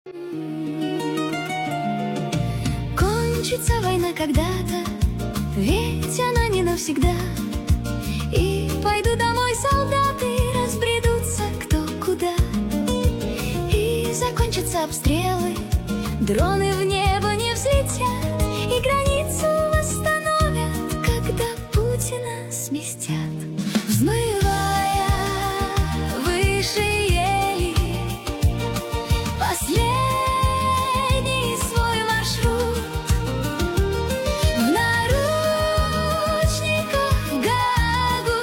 Кончится война когда-то, ведь она не навсегда. И пойдут домой солдаты, разбредутся кто куда. И закончатся обстрелы, дроны в небо не взлетят, и границу восстановят, когда Путина сместят. Взмывая выше ели, последний свой маршрут, в наручниках в Гаагу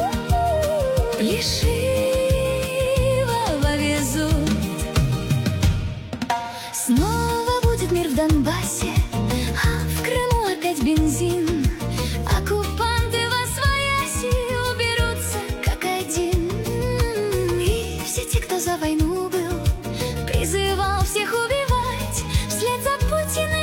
Плешивого везут. Снова будет мир в Донбассе, а в Крыму опять бензин. Оккупанты восвояси уберутся как один. И все те, кто за войну был, призывал всех убивать вслед за Путиным.